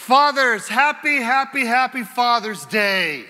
Fathers, happy, happy, happy Father's Day.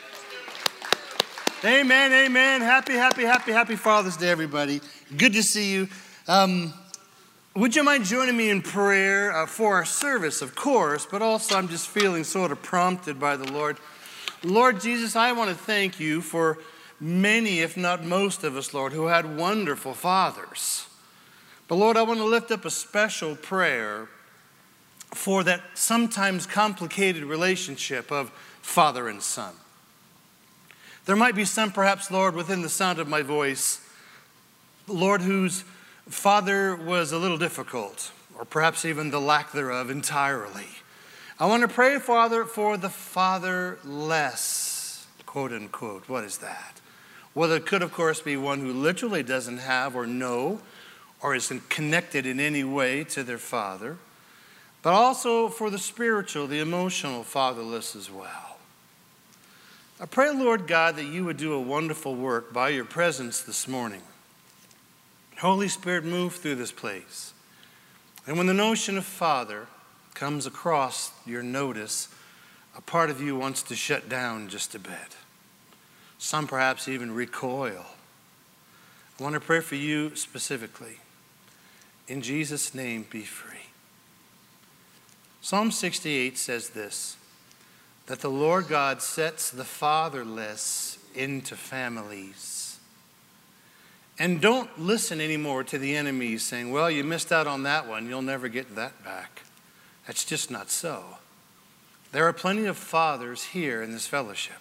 Amen, amen. Happy, happy, happy, happy Father's Day, everybody. Good to see you. Would you mind joining me in prayer for our service, of course, but also I'm just feeling sort of prompted by the Lord. Lord Jesus, I want to thank you for many, if not most of us, Lord, who had wonderful fathers. But Lord, I want to lift up a special prayer for that sometimes complicated relationship of father and son. There might be some, perhaps, Lord, within the sound of my voice, Lord, whose father was a little difficult, or perhaps even the lack thereof entirely. I want to pray, Father, for the fatherless, quote unquote. What is that? Well, it could, of course, be one who literally doesn't have or know or isn't connected in any way to their father, but also for the spiritual, the emotional fatherless as well. I pray, Lord God, that you would do a wonderful work by your presence this morning. Holy Spirit, move through this place. And when the notion of father comes across your notice, a part of you wants to shut down just a bit. Some perhaps even recoil. I want to pray for you specifically. In Jesus' name, be free. Psalm 68 says this, that the Lord God sets the fatherless into families. And don't listen anymore to the enemy saying, well, you missed out on that one. You'll never get that back. That's just not so. There are plenty of fathers here in this fellowship.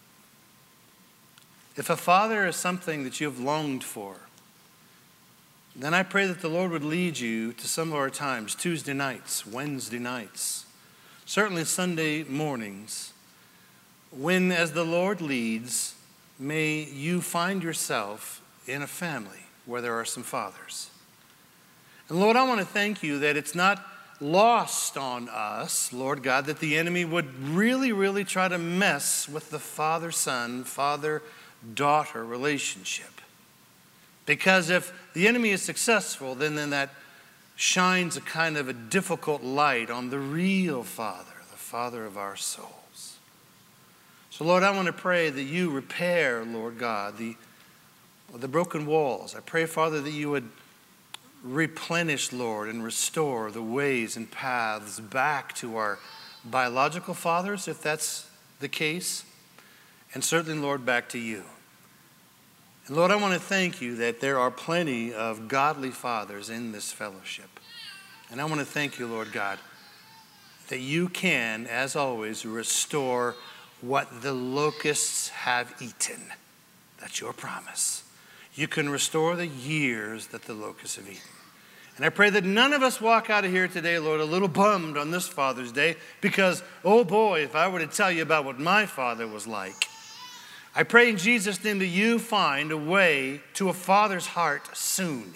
If a father is something that you've longed for, then I pray that the Lord would lead you to some of our times, Tuesday nights, Wednesday nights, certainly Sunday mornings, when as the Lord leads, may you find yourself in a family where there are some fathers. And Lord, I want to thank you that it's not lost on us, Lord God, that the enemy would really, really try to mess with the father-son, father-daughter relationship. Because if the enemy is successful, then that shines a kind of a difficult light on the real Father, the Father of our souls. So Lord, I want to pray that you repair, Lord God, the broken walls. I pray, Father, that you would replenish, Lord, and restore the ways and paths back to our biological fathers, if that's the case, and certainly, Lord, back to you. And Lord, I want to thank you that there are plenty of godly fathers in this fellowship. And I want to thank you, Lord God, that you can, as always, restore what the locusts have eaten. That's your promise. You can restore the years that the locusts have eaten. And I pray that none of us walk out of here today, Lord, a little bummed on this Father's Day because, oh boy, if I were to tell you about what my father was like. I pray in Jesus' name that you find a way to a father's heart soon.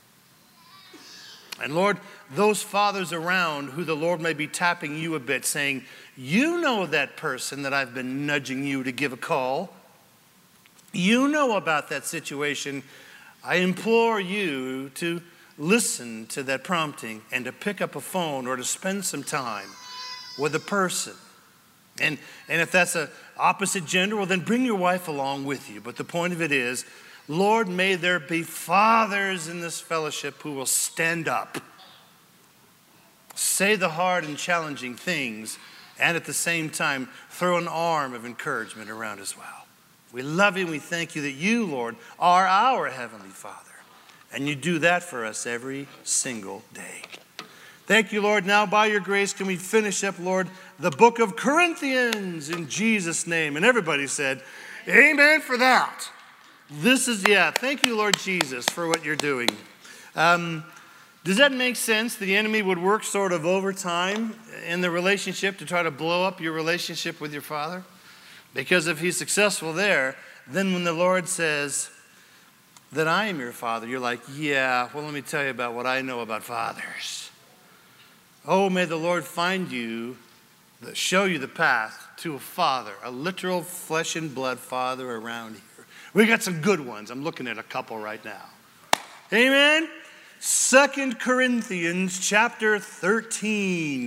And Lord, those fathers around who the Lord may be tapping you a bit saying, you know that person that I've been nudging you to give a call. You know about that situation. I implore you to listen to that prompting and to pick up a phone or to spend some time with a person. And if that's an opposite gender, well, then bring your wife along with you. But the point of it is, Lord, may there be fathers in this fellowship who will stand up, say the hard and challenging things, and at the same time, throw an arm of encouragement around as well. We love you and we thank you that you, Lord, are our Heavenly Father. And you do that for us every single day. Thank you, Lord. Now, by your grace, can we finish up, Lord, the book of Corinthians in Jesus' name? And everybody said, amen for that. Thank you, Lord Jesus, for what you're doing. Does that make sense? The enemy would work sort of overtime in the relationship to try to blow up your relationship with your father? Because if he's successful there, then when the Lord says that I am your father, you're like, yeah, well, let me tell you about what I know about fathers. Oh, may the Lord find you, show you the path to a father, a literal flesh and blood father around here. We got some good ones. I'm looking at a couple right now. Amen? 2 Corinthians chapter 13.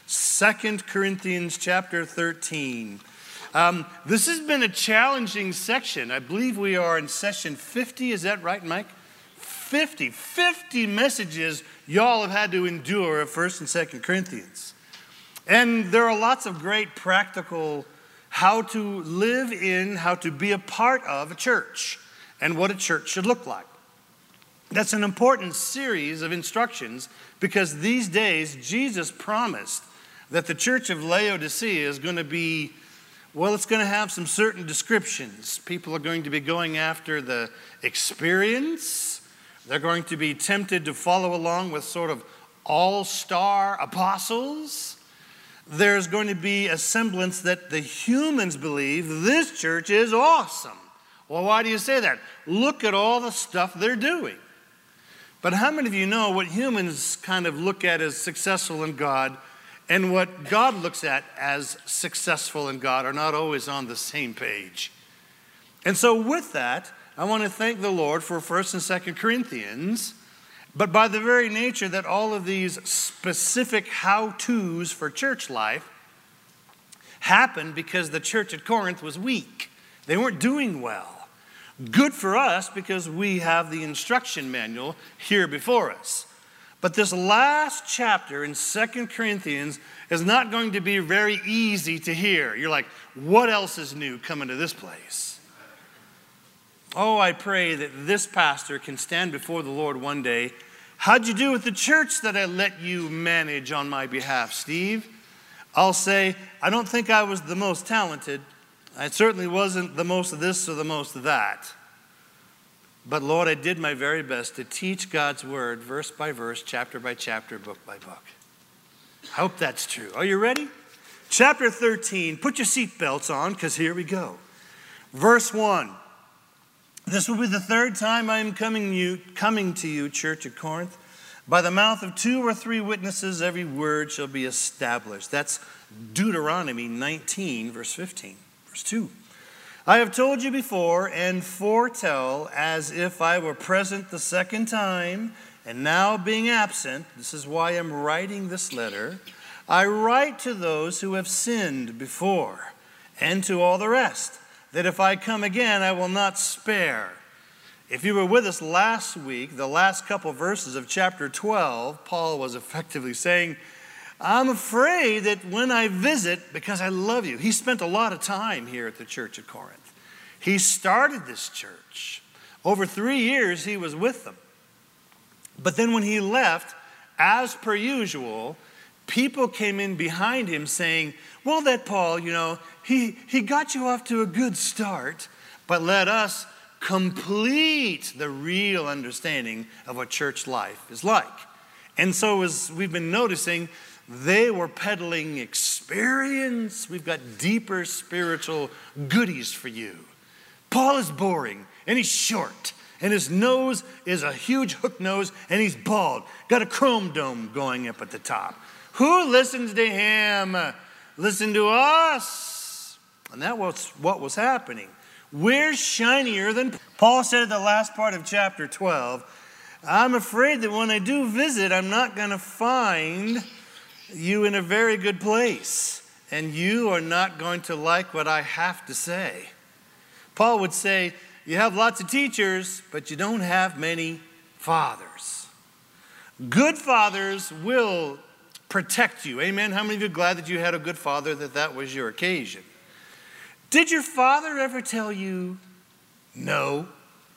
2 Corinthians chapter 13. This has been a challenging section. I believe we are in session 50. Is that right, Mike? 50 messages y'all have had to endure of 1 and 2 Corinthians. And there are lots of great practical how to live in, how to be a part of a church, and what a church should look like. That's an important series of instructions because these days Jesus promised that the church of Laodicea is going to be, well, it's going to have some certain descriptions. People are going to be going after the experience. They're going to be tempted to follow along with sort of all-star apostles. There's going to be a semblance that the humans believe this church is awesome. Well, why do you say that? Look at all the stuff they're doing. But how many of you know what humans kind of look at as successful in God and what God looks at as successful in God are not always on the same page? And so with that, I want to thank the Lord for 1 and 2 Corinthians, but by the very nature that all of these specific how-tos for church life happened because the church at Corinth was weak. They weren't doing well. Good for us because we have the instruction manual here before us. But this last chapter in 2 Corinthians is not going to be very easy to hear. You're like, what else is new coming to this place? Oh, I pray that this pastor can stand before the Lord one day. How'd you do with the church that I let you manage on my behalf, Steve? I'll say, I don't think I was the most talented. I certainly wasn't the most of this or the most of that. But Lord, I did my very best to teach God's word verse by verse, chapter by chapter, book by book. I hope that's true. Are you ready? Chapter 13, put your seatbelts on because here we go. Verse 1. This will be the third time I am coming to you, church at Corinth. By the mouth of 2 or 3 witnesses, every word shall be established. That's Deuteronomy 19, verse 15. Verse 2, I have told you before and foretell as if I were present the second time, and now being absent, this is why I'm writing this letter, I write to those who have sinned before, and to all the rest, that if I come again, I will not spare. If you were with us last week, the last couple verses of chapter 12, Paul was effectively saying, I'm afraid that when I visit, because I love you. He spent a lot of time here at the church at Corinth. He started this church. Over 3 years, he was with them. But then when he left, as per usual, people came in behind him saying, well, that Paul, he got you off to a good start, but let us complete the real understanding of what church life is like. And so as we've been noticing, they were peddling experience. We've got deeper spiritual goodies for you. Paul is boring, and he's short, and his nose is a huge hook nose, and he's bald. Got a chrome dome going up at the top. Who listens to him? Listen to us. And that was what was happening. We're shinier than Paul said at the last part of chapter 12. I'm afraid that when I do visit, I'm not going to find you in a very good place, and you are not going to like what I have to say. Paul would say, you have lots of teachers, but you don't have many fathers. Good fathers will protect you. Amen? How many of you are glad that you had a good father, that was your occasion? Did your father ever tell you no?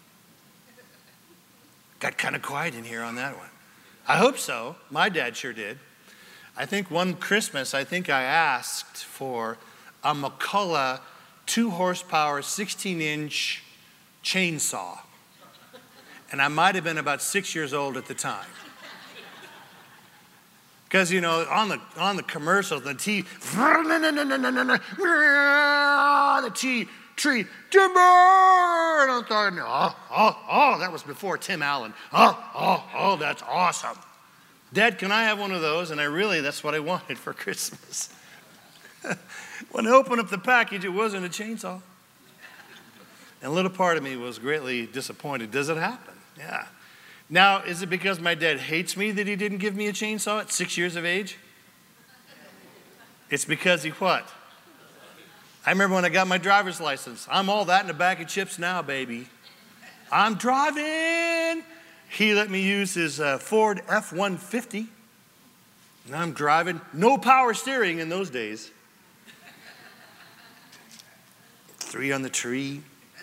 Got kind of quiet in here on that one. I hope so. My dad sure did. I think one Christmas, I asked for a McCulloch 2-horsepower, 16-inch chainsaw. And I might have been about 6 years old at the time. Because, on the commercials, the tree, timber! And I'm thinking, that was before Tim Allen. That's awesome. Dad, can I have one of those? And that's what I wanted for Christmas. When I opened up the package, it wasn't a chainsaw. And a little part of me was greatly disappointed. Does it happen? Yeah. Now, is it because my dad hates me that he didn't give me a chainsaw at 6 years of age? It's because he what? I remember when I got my driver's license. I'm all that in a bag of chips now, baby. I'm driving. He let me use his Ford F-150. And I'm driving. No power steering in those days. 3 on the tree.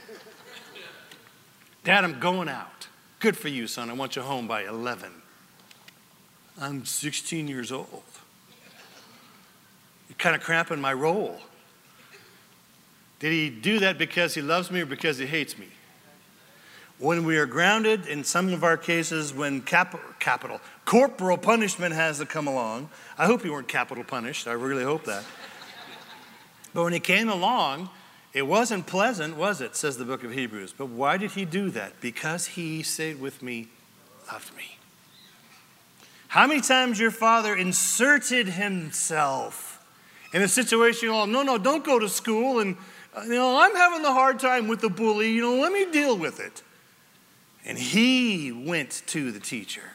Dad, I'm going out. Good for you, son. I want you home by 11. I'm 16 years old. You're kind of cramping my roll. Did he do that because he loves me or because he hates me? When we are grounded, in some of our cases, when corporal punishment has to come along, I hope you weren't capital punished. I really hope that. But when he came along, it wasn't pleasant, was it, says the book of Hebrews. But why did he do that? Because he, say it with me, loved me. How many times your father inserted himself in a situation, oh, no, don't go to school, and I'm having a hard time with the bully, let me deal with it. And he went to the teacher.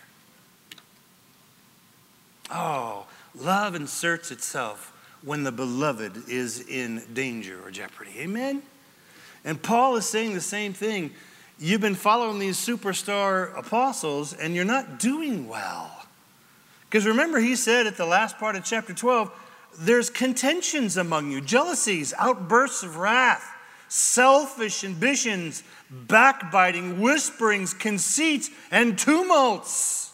Oh, love inserts itself when the beloved is in danger or jeopardy. Amen? And Paul is saying the same thing. You've been following these superstar apostles and you're not doing well. Because remember, he said at the last part of chapter 12, there's contentions among you, jealousies, outbursts of wrath, selfish ambitions, backbiting, whisperings, conceits, and tumults.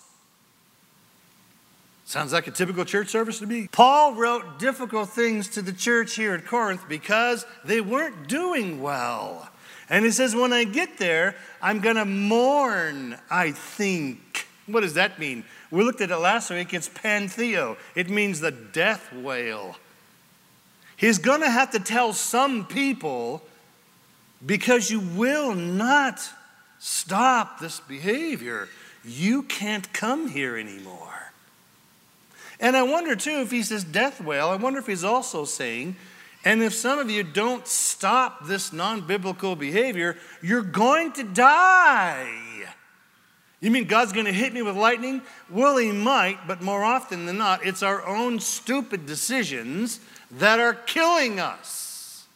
Sounds like a typical church service to me. Paul wrote difficult things to the church here at Corinth because they weren't doing well. And he says, when I get there, I'm going to mourn, I think. What does that mean? We looked at it last week. It's pantheo. It means the death wail. He's going to have to tell some people, because you will not stop this behavior, you can't come here anymore. And I wonder too, if he says death wail, I wonder if he's also saying, and if some of you don't stop this non-biblical behavior, you're going to die. You mean God's going to hit me with lightning? Well, he might, but more often than not, it's our own stupid decisions that are killing us.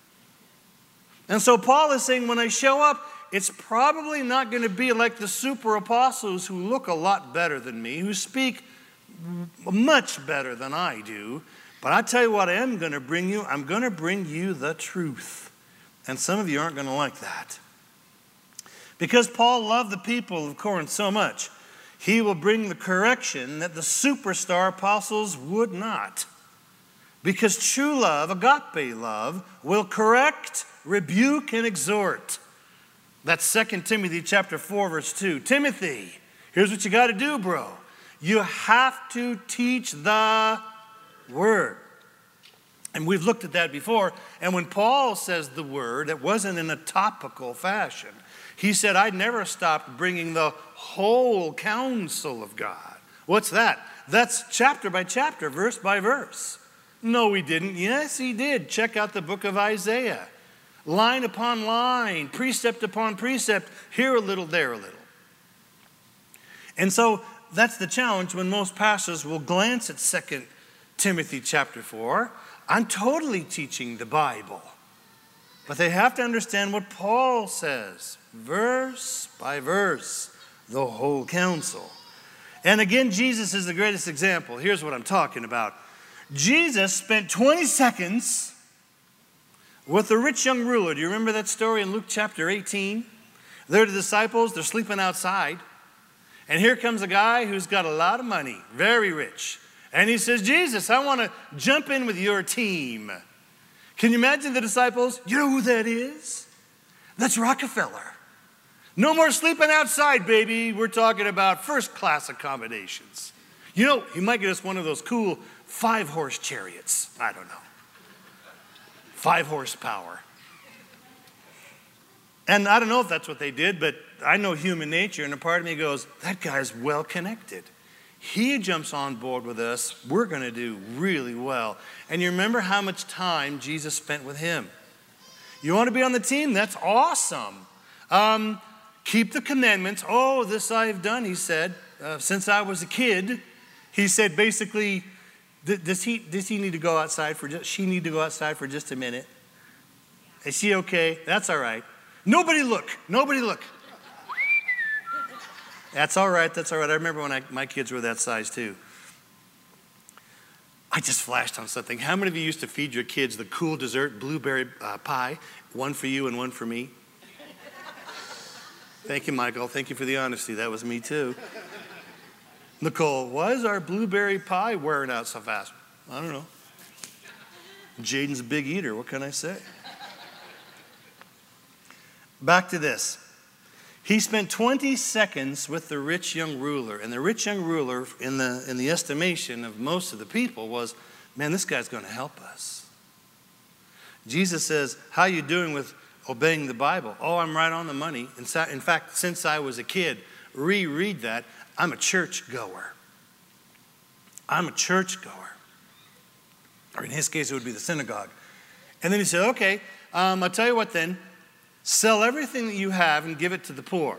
And so Paul is saying, when I show up, it's probably not going to be like the super apostles who look a lot better than me, who speak much better than I do. But I tell you what I am going to bring you. I'm going to bring you the truth. And some of you aren't going to like that. Because Paul loved the people of Corinth so much, he will bring the correction that the superstar apostles would not. Because true love, agape love, will correct, rebuke, and exhort. That's 2 Timothy chapter 4, verse 2. Timothy, here's what you got to do, bro. You have to teach the word. And we've looked at that before. And when Paul says the word, it wasn't in a topical fashion. He said, I never stopped bringing the whole counsel of God. What's that? That's chapter by chapter, verse by verse. No, he didn't. Yes, he did. Check out the book of Isaiah. Line upon line, precept upon precept, here a little, there a little. And so that's the challenge when most pastors will glance at 2 Timothy chapter 4. I'm totally teaching the Bible. But they have to understand what Paul says, verse by verse, the whole counsel. And again, Jesus is the greatest example. Here's what I'm talking about. Jesus spent 20 seconds with the rich young ruler. Do you remember that story in Luke chapter 18? They're the disciples, they're sleeping outside. And here comes a guy who's got a lot of money, very rich. And he says, Jesus, I want to jump in with your team. Can you imagine the disciples? You know who that is? That's Rockefeller. No more sleeping outside, baby. We're talking about first-class accommodations. You know, he might get us one of those cool 5-horse chariots. I don't know. 5 horsepower. And I don't know if that's what they did, but I know human nature, and a part of me goes, that guy's well connected. He jumps on board with us. We're going to do really well. And you remember how much time Jesus spent with him. You want to be on the team? That's awesome. Keep the commandments. Oh, this I have done, he said, since I was a kid. He said, basically, Does he need to go outside she need to go outside for just a minute? Is she okay? That's all right. Nobody look. That's all right. I remember when my kids were that size too. I just flashed on something. How many of you used to feed your kids the cool dessert blueberry pie? One for you and one for me. Thank you, Michael. Thank you for the honesty. That was me too. Nicole, why is our blueberry pie wearing out so fast? I don't know. Jaden's a big eater. What can I say? Back to this. He spent 20 seconds with the rich young ruler. And the rich young ruler, in the estimation of most of the people, was, man, this guy's going to help us. Jesus says, how you doing with obeying the Bible? Oh, I'm right on the money. In fact, since I was a kid, reread that. I'm a church goer. I'm a church goer. Or in his case, it would be the synagogue. And then he said, okay, I'll tell you what then. Sell everything that you have and give it to the poor.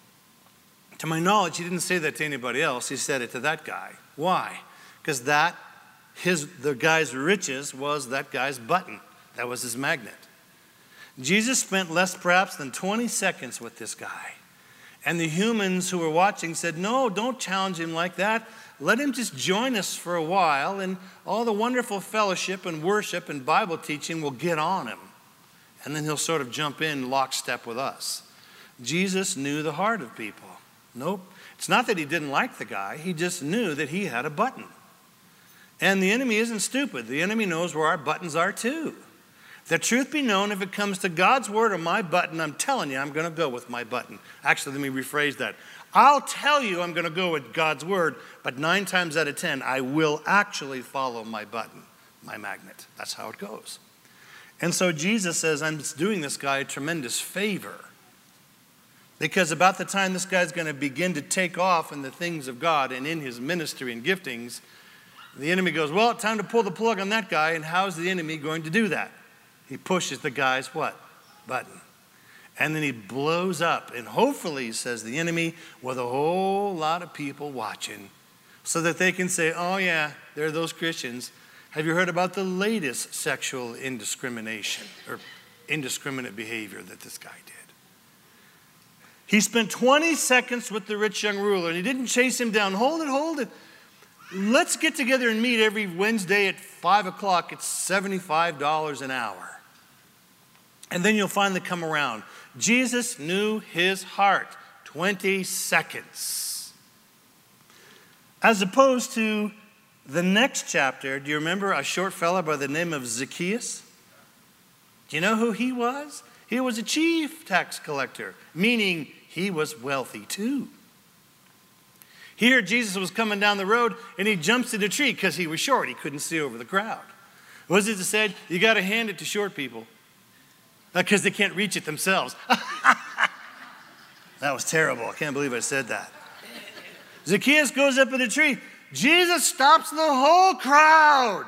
To my knowledge, he didn't say that to anybody else. He said it to that guy. Why? Because the guy's riches was that guy's button. That was his magnet. Jesus spent less perhaps than 20 seconds with this guy. And the humans who were watching said, no, don't challenge him like that. Let him just join us for a while, and all the wonderful fellowship and worship and Bible teaching will get on him. And then he'll sort of jump in lockstep with us. Jesus knew the heart of people. Nope. It's not that he didn't like the guy. He just knew that he had a button. And the enemy isn't stupid. The enemy knows where our buttons are too. The truth be known, if it comes to God's word or my button, I'm telling you, I'm going to go with my button. Actually, let me rephrase that. I'll tell you I'm going to go with God's word, but 9 times out of 10, I will actually follow my button, my magnet. That's how it goes. And so Jesus says, I'm doing this guy a tremendous favor. Because about the time this guy's going to begin to take off in the things of God and in his ministry and giftings, the enemy goes, well, time to pull the plug on that guy. And how's the enemy going to do that? He pushes the guy's what? Button. And then he blows up. And hopefully, says the enemy, with a whole lot of people watching, so that they can say, oh yeah, there are those Christians. Have you heard about the latest sexual indiscrimination or indiscriminate behavior that this guy did? He spent 20 seconds with the rich young ruler, and he didn't chase him down. Hold it. Let's get together and meet every Wednesday at 5 o'clock. It's $75 an hour. And then you'll finally come around. Jesus knew his heart. 20 seconds. As opposed to the next chapter, do you remember a short fella by the name of Zacchaeus? Do you know who he was? He was a chief tax collector, meaning he was wealthy too. Here, Jesus was coming down the road and he jumps in a tree because he was short. He couldn't see over the crowd. What was it that said? You got to hand it to short people because they can't reach it themselves. That was terrible. I can't believe I said that. Zacchaeus goes up in a tree. Jesus stops the whole crowd.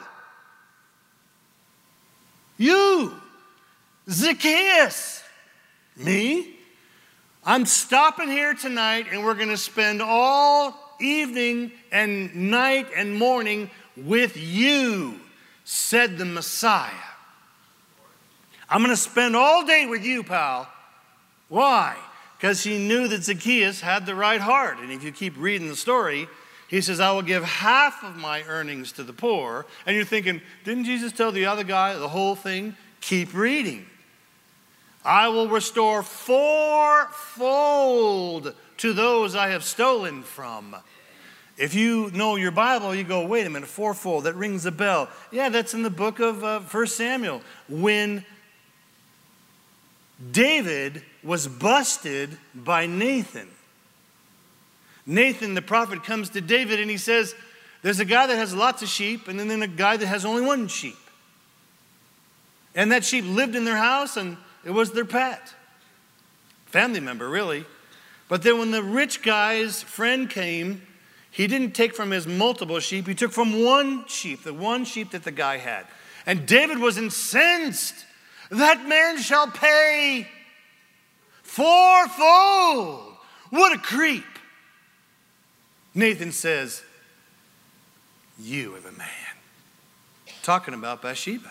You, Zacchaeus, me, I'm stopping here tonight and we're going to spend all evening and night and morning with you, said the Messiah. I'm going to spend all day with you, pal. Why? Because he knew that Zacchaeus had the right heart. And if you keep reading the story, he says, I will give half of my earnings to the poor. And you're thinking, didn't Jesus tell the other guy the whole thing? Keep reading. I will restore fourfold to those I have stolen from. If you know your Bible, you go, wait a minute, fourfold, that rings a bell. Yeah, that's in the book of 1 Samuel. When David was busted by Nathan. Nathan, the prophet, comes to David and he says, there's a guy that has lots of sheep and then a guy that has only one sheep. And that sheep lived in their house and it was their pet. Family member, really. But then when the rich guy's friend came, he didn't take from his multiple sheep. He took from one sheep, the one sheep that the guy had. And David was incensed. That man shall pay fourfold. What a creep. Nathan says, you are the man. talking about Bathsheba.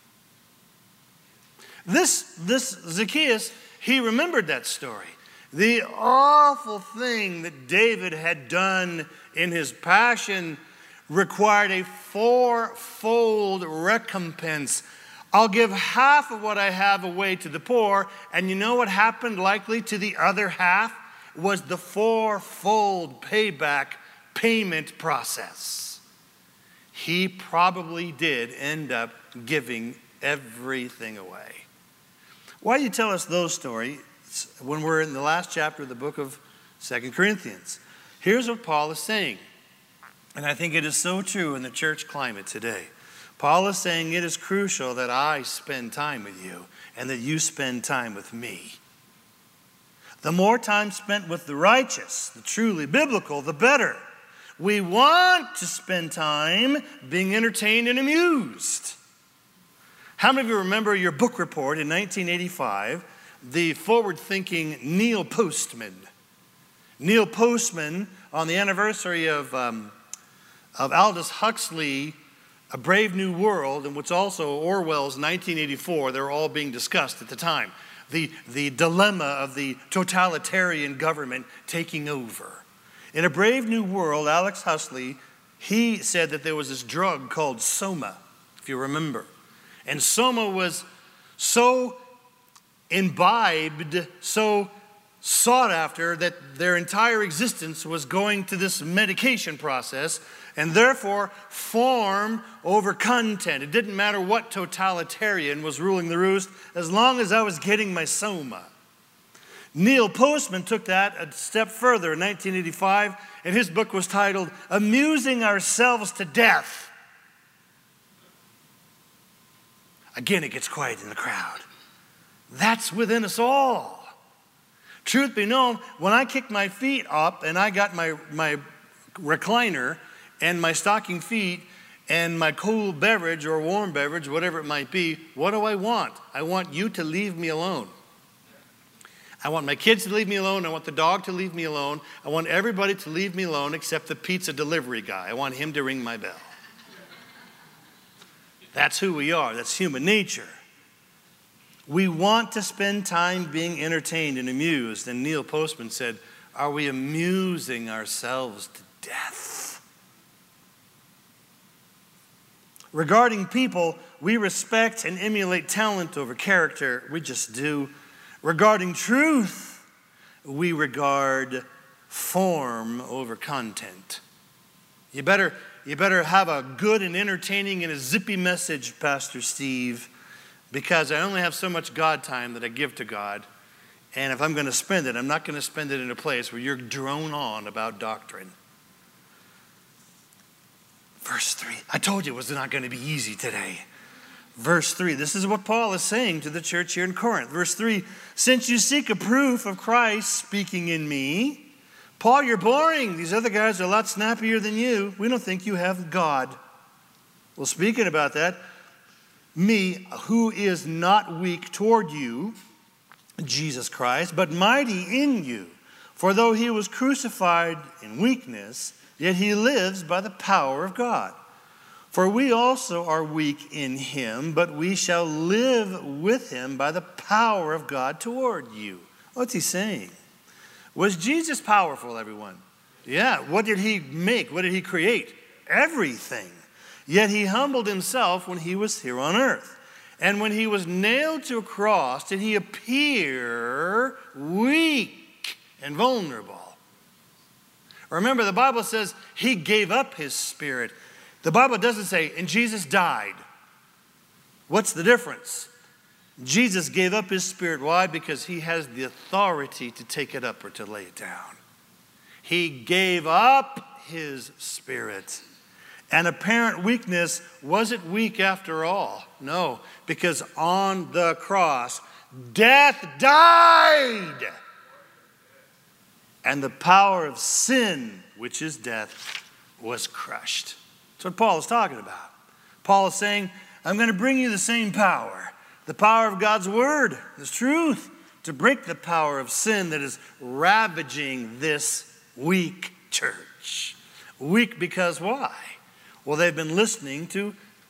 This Zacchaeus, he remembered that story. The awful thing that David had done in his passion required a fourfold recompense. I'll give half of what I have away to the poor, and you know what happened likely to the other half? Was the fourfold payment process. He probably did end up giving everything away. Why do you tell us those stories when we're in the last chapter of the book of 2 Corinthians? Here's what Paul is saying, and I think it is so true in the church climate today. Paul is saying it is crucial that I spend time with you and that you spend time with me. The more time spent with the righteous, the truly biblical, the better. We want to spend time being entertained and amused. How many of you remember your book report in 1985, the forward-thinking Neil Postman? Neil Postman, on the anniversary of Aldous Huxley, A Brave New World, and what's also Orwell's 1984, they were all being discussed at the time. The dilemma of the totalitarian government taking over. In A Brave New World, Aldous Huxley, he said that there was this drug called Soma, if you remember. And Soma was so imbibed, so sought after, that their entire existence was going to this medication process, and therefore form over content. It didn't matter what totalitarian was ruling the roost, as long as I was getting my Soma. Neil Postman took that a step further in 1985, and his book was titled, Amusing Ourselves to Death. Again, it gets quiet in the crowd. That's within us all. Truth be known, when I kicked my feet up and I got my recliner and my stocking feet and my cool beverage or warm beverage, whatever it might be, what do I want? I want you to leave me alone. I want my kids to leave me alone. I want the dog to leave me alone. I want everybody to leave me alone except the pizza delivery guy. I want him to ring my bell. That's who we are. That's human nature. We want to spend time being entertained and amused. And Neil Postman said, are we amusing ourselves to death? Regarding people, we respect and emulate talent over character. We just do. Regarding truth, we regard form over content. You better have a good and entertaining and a zippy message, Pastor Steve, because I only have so much God time that I give to God. And if I'm going to spend it, I'm not going to spend it in a place where you're drone on about doctrine. Verse 3. I told you it was not going to be easy today. Verse 3. This is what Paul is saying to the church here in Corinth. Verse 3. Since you seek a proof of Christ speaking in me, Paul, you're boring. These other guys are a lot snappier than you. We don't think you have God. Well, speaking about that, me, who is not weak toward you, Jesus Christ, but mighty in you. For though he was crucified in weakness, yet he lives by the power of God. For we also are weak in him, but we shall live with him by the power of God toward you. What's he saying? Was Jesus powerful, everyone? Yeah. What did he make? What did he create? Everything. Yet he humbled himself when he was here on earth. And when he was nailed to a cross, did he appear weak and vulnerable? Remember, the Bible says he gave up his spirit. The Bible doesn't say, and Jesus died. What's the difference? Jesus gave up his spirit. Why? Because he has the authority to take it up or to lay it down. He gave up his spirit. And apparent weakness wasn't weak after all. No, because on the cross, death died. And the power of sin, which is death, was crushed. That's what Paul is talking about. Paul is saying, I'm going to bring you the same power. The power of God's word, His truth, to break the power of sin that is ravaging this weak church. Weak because why? Well, they've been listening to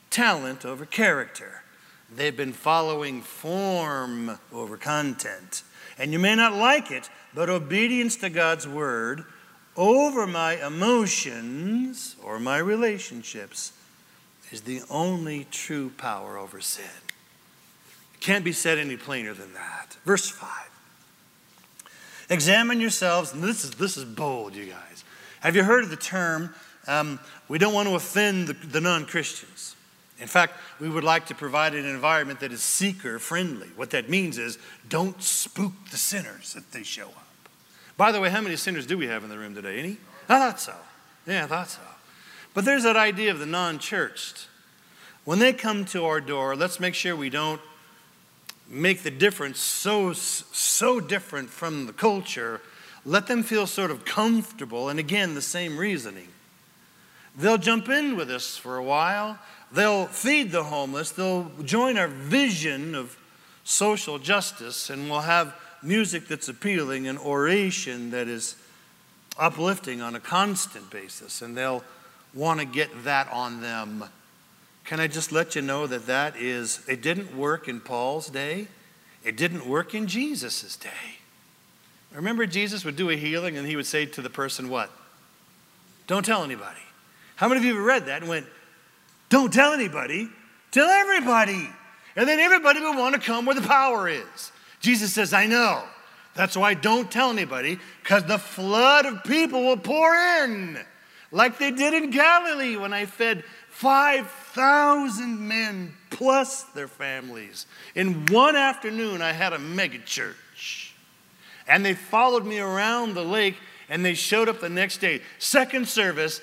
talent over character. They've been following form over content. And you may not like it, but obedience to God's word over my emotions or my relationships is the only true power over sin. It can't be said any plainer than that. Verse 5. Examine yourselves, and this is bold, you guys. Have you heard of the term, we don't want to offend the non-Christians? In fact, we would like to provide an environment that is seeker-friendly. What that means is, don't spook the sinners if they show up. By the way, how many sinners do we have in the room today? Any? I thought so. Yeah, I thought so. But there's that idea of the non-churched. When they come to our door, let's make sure we don't make the difference so different from the culture. Let them feel sort of comfortable. And again, the same reasoning. They'll jump in with us for a while. They'll feed the homeless. They'll join our vision of social justice. And we'll have music that's appealing and oration that is uplifting on a constant basis. And they'll want to get that on them. Can I just let you know that it didn't work in Paul's day. It didn't work in Jesus' day. Remember, Jesus would do a healing and he would say to the person, what? Don't tell anybody. How many of you have read that and went, don't tell anybody, tell everybody. And then everybody will want to come where the power is. Jesus says, I know. That's why don't tell anybody, because the flood of people will pour in. Like they did in Galilee when I fed 5,000 men plus their families. In one afternoon, I had a mega church. And they followed me around the lake, and they showed up the next day. Second service,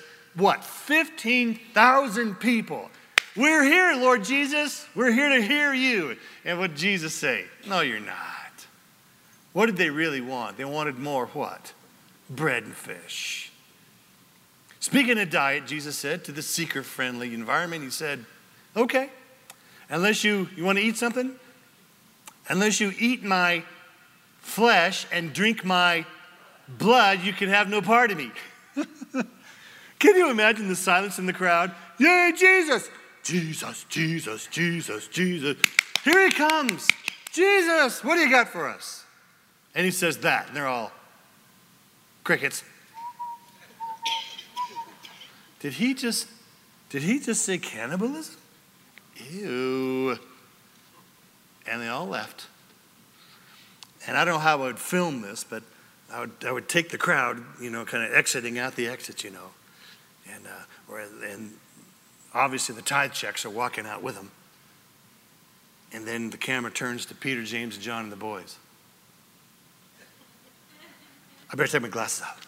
15,000 people. We're here, Lord Jesus. We're here to hear you. And what did Jesus say? No, you're not. What did they really want? They wanted more what? Bread and fish. Speaking of diet, Jesus said to the seeker-friendly environment, he said, okay, unless you want to eat something, unless you eat my flesh and drink my blood, you can have no part of me. Can you imagine the silence in the crowd? Yay, Jesus! Jesus, Jesus, Jesus, Jesus. Here he comes. Jesus, what do you got for us? And he says that, and they're all crickets. Did he just say cannibalism? Ew. And they all left. And I don't know how I would film this, but I would take the crowd, kind of exiting out the exit, and obviously the tithe checks are walking out with them. And then the camera turns to Peter, James, and John and the boys. I better take my glasses off.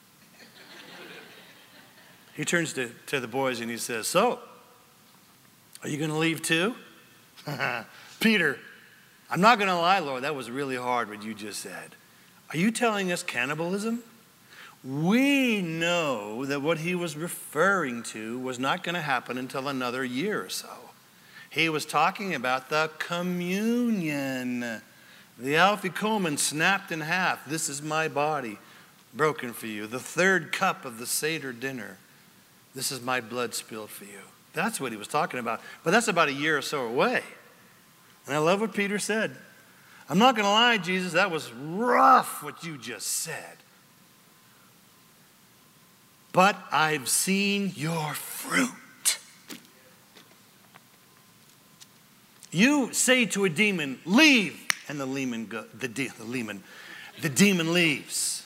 He turns to the boys and he says, so, are you going to leave too? Peter, I'm not going to lie, Lord, that was really hard what you just said. Are you telling us cannibalism? We know that what he was referring to was not going to happen until another year or so. He was talking about the communion. The Afikomen snapped in half. This is my body broken for you. The third cup of the Seder dinner. This is my blood spilled for you. That's what he was talking about. But that's about a year or so away. And I love what Peter said. I'm not going to lie, Jesus, that was rough what you just said. But I've seen your fruit. You say to a demon, leave. And the demon leaves.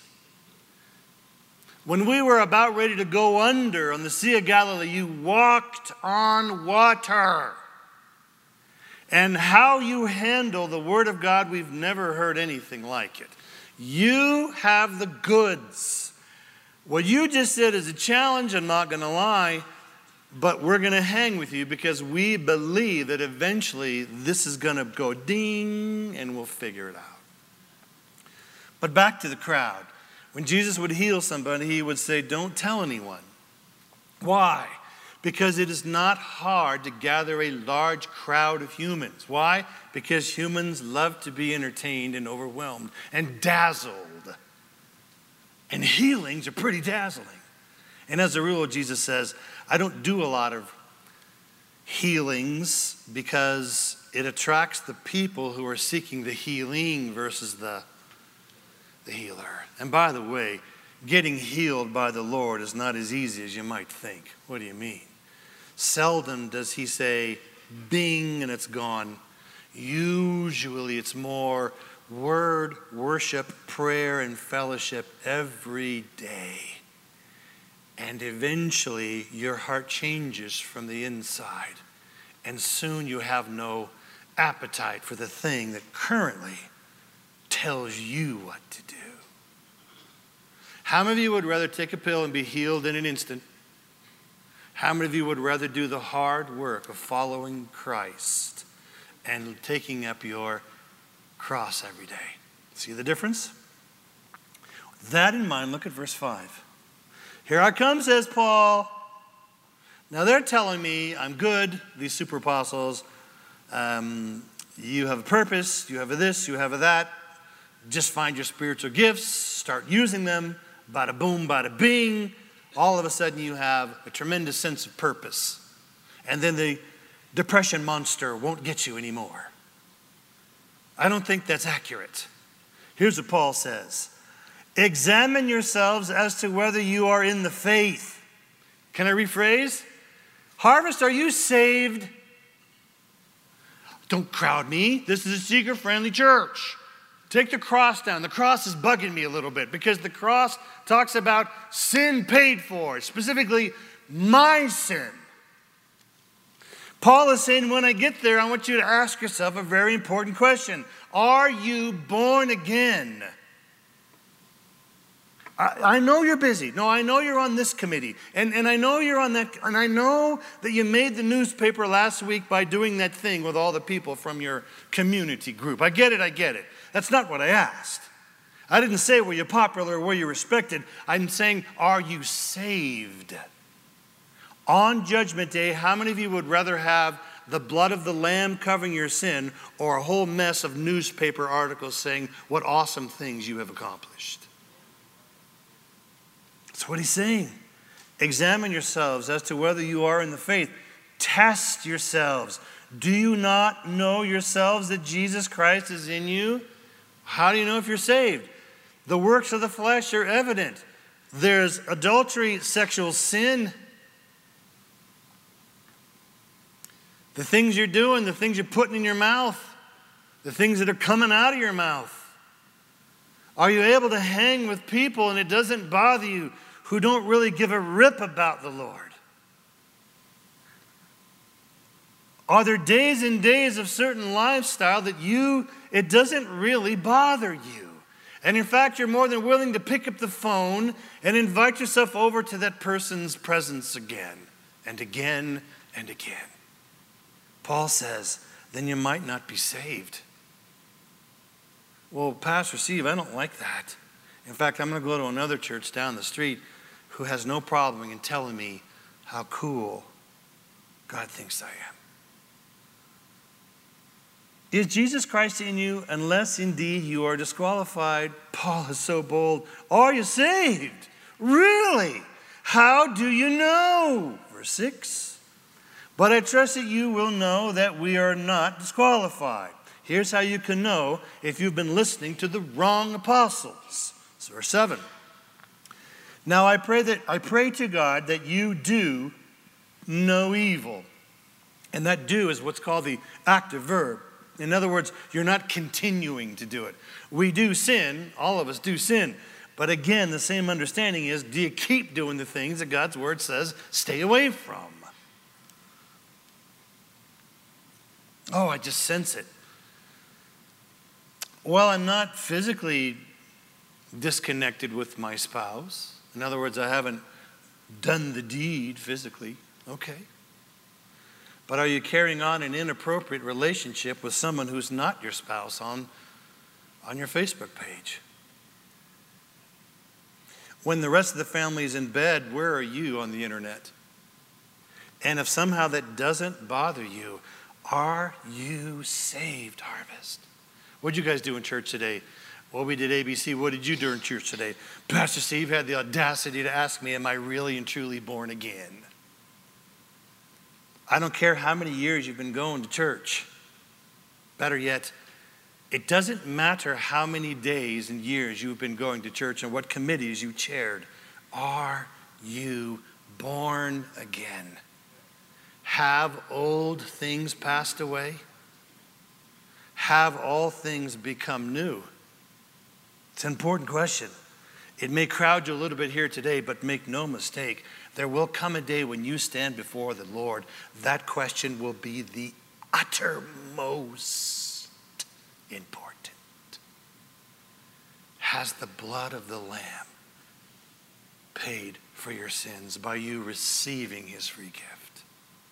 When we were about ready to go under on the Sea of Galilee, you walked on water. And how you handle the Word of God, we've never heard anything like it. You have the goods. What you just said is a challenge, I'm not going to lie, but we're going to hang with you because we believe that eventually this is going to go ding and we'll figure it out. But back to the crowd. When Jesus would heal somebody, he would say, don't tell anyone. Why? Because it is not hard to gather a large crowd of humans. Why? Because humans love to be entertained and overwhelmed and dazzled. And healings are pretty dazzling. And as a rule, Jesus says, I don't do a lot of healings because it attracts the people who are seeking the healing versus the healer. And by the way, getting healed by the Lord is not as easy as you might think. What do you mean? Seldom does he say, bing, and it's gone. Usually it's more word, worship, prayer, and fellowship every day. And eventually your heart changes from the inside. And soon you have no appetite for the thing that currently tells you what to do. How many of you would rather take a pill and be healed in an instant? How many of you would rather do the hard work of following Christ and taking up your cross every day? See the difference? With that in mind, look at verse 5. Here I come, says Paul. Now they're telling me I'm good, these super apostles. You have a purpose, you have a this, you have a that. Just find your spiritual gifts, start using them. Bada boom, bada bing. All of a sudden you have a tremendous sense of purpose. And then the depression monster won't get you anymore. I don't think that's accurate. Here's what Paul says. Examine yourselves as to whether you are in the faith. Can I rephrase? Harvest, are you saved? Don't crowd me. This is a seeker-friendly church. Take the cross down. The cross is bugging me a little bit because the cross talks about sin paid for, specifically my sin. Paul is saying, when I get there, I want you to ask yourself a very important question. Are you born again? I know you're busy. No, I know you're on this committee. And I know you're on that. And I know that you made the newspaper last week by doing that thing with all the people from your community group. I get it. That's not what I asked. I didn't say were you popular or were you respected. I'm saying, are you saved? On Judgment Day, how many of you would rather have the blood of the Lamb covering your sin or a whole mess of newspaper articles saying what awesome things you have accomplished? That's what he's saying. Examine yourselves as to whether you are in the faith. Test yourselves. Do you not know yourselves that Jesus Christ is in you? How do you know if you're saved? The works of the flesh are evident. There's adultery, sexual sin. The things you're doing, the things you're putting in your mouth, the things that are coming out of your mouth. Are you able to hang with people and it doesn't bother you who don't really give a rip about the Lord? Are there days and days of certain lifestyle that it doesn't really bother you? And in fact, you're more than willing to pick up the phone and invite yourself over to that person's presence again and again and again. Paul says, then you might not be saved. Well, Pastor Steve, I don't like that. In fact, I'm going to go to another church down the street who has no problem in telling me how cool God thinks I am. Is Jesus Christ in you unless indeed you are disqualified? Paul is so bold. Are you saved? Really? How do you know? Verse 6. But I trust that you will know that we are not disqualified. Here's how you can know if you've been listening to the wrong apostles. It's verse 7. Now I pray to God that you do no evil. And that do is what's called the active verb. In other words, you're not continuing to do it. We do sin, all of us do sin. But again, the same understanding is, do you keep doing the things that God's word says stay away from? Oh, I just sense it. Well, I'm not physically disconnected with my spouse. In other words, I haven't done the deed physically. Okay. But are you carrying on an inappropriate relationship with someone who's not your spouse on your Facebook page? When the rest of the family is in bed, where are you on the internet? And if somehow that doesn't bother you, are you saved, Harvest? What did you guys do in church today? Well, we did ABC. What did you do in church today? Pastor Steve had the audacity to ask me, am I really and truly born again? I don't care how many years you've been going to church. Better yet, it doesn't matter how many days and years you've been going to church and what committees you chaired. Are you born again? Have old things passed away? Have all things become new? It's an important question. It may crowd you a little bit here today, but make no mistake, there will come a day when you stand before the Lord. That question will be the uttermost important. Has the blood of the Lamb paid for your sins by you receiving his free gift?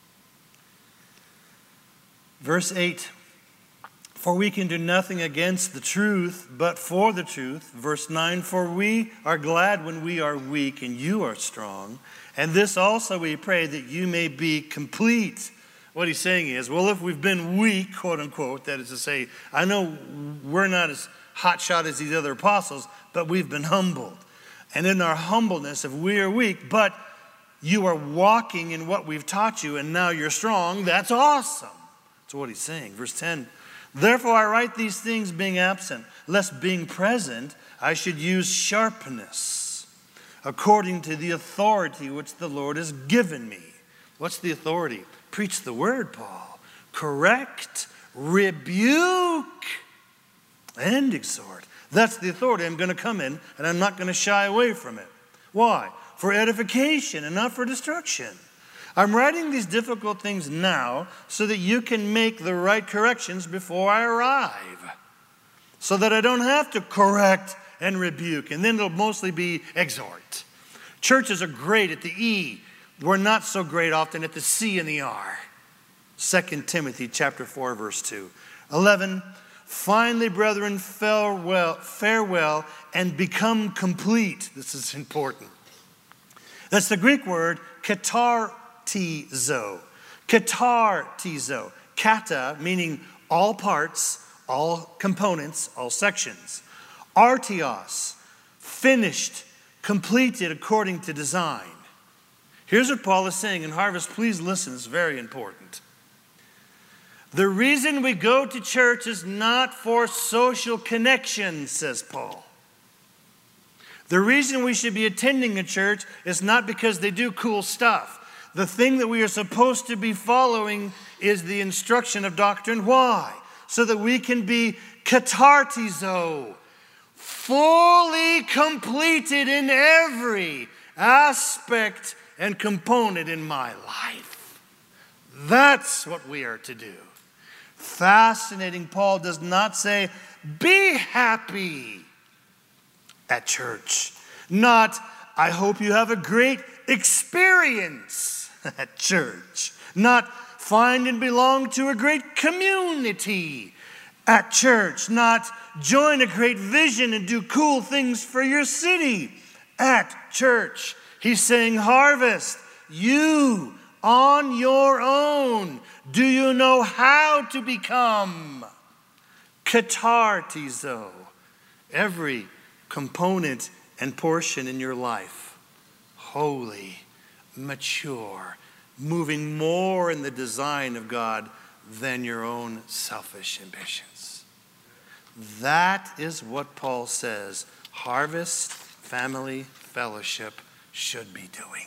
Verse 8, for we can do nothing against the truth, but for the truth. Verse 9, for we are glad when we are weak and you are strong. And this also we pray that you may be complete. What he's saying is, well, if we've been weak, quote unquote, that is to say, I know we're not as hotshot as these other apostles, but we've been humbled. And in our humbleness, if we are weak, but you are walking in what we've taught you and now you're strong, that's awesome. That's what he's saying. Verse 10, therefore I write these things being absent, lest being present I should use sharpness, according to the authority which the Lord has given me. What's the authority? Preach the word, Paul. Correct, rebuke, and exhort. That's the authority. I'm going to come in, and I'm not going to shy away from it. Why? For edification and not for destruction. I'm writing these difficult things now so that you can make the right corrections before I arrive. So that I don't have to correct and rebuke. And then it'll mostly be exhort. Churches are great at the E. We're not so great often at the C and the R. 2 Timothy chapter 4, verse 2. 11, finally, brethren, farewell and become complete. This is important. That's the Greek word katartizo. Katartizo. Kata, meaning all parts, all components, all sections. Artios, finished, completed according to design. Here's what Paul is saying in Harvest. Please listen, it's very important. The reason we go to church is not for social connection, says Paul. The reason we should be attending a church is not because they do cool stuff. The thing that we are supposed to be following is the instruction of doctrine. Why? So that we can be katartizo, fully completed in every aspect and component in my life. That's what we are to do. Fascinating, Paul does not say, be happy at church. Not, I hope you have a great experience at church. Not, find and belong to a great community at church. Not, join a great vision and do cool things for your city at church. He's saying, Harvest, you on your own, do you know how to become katartizo? Every component and portion in your life, holy, mature, moving more in the design of God than your own selfish ambitions. That is what Paul says Harvest Family Fellowship should be doing.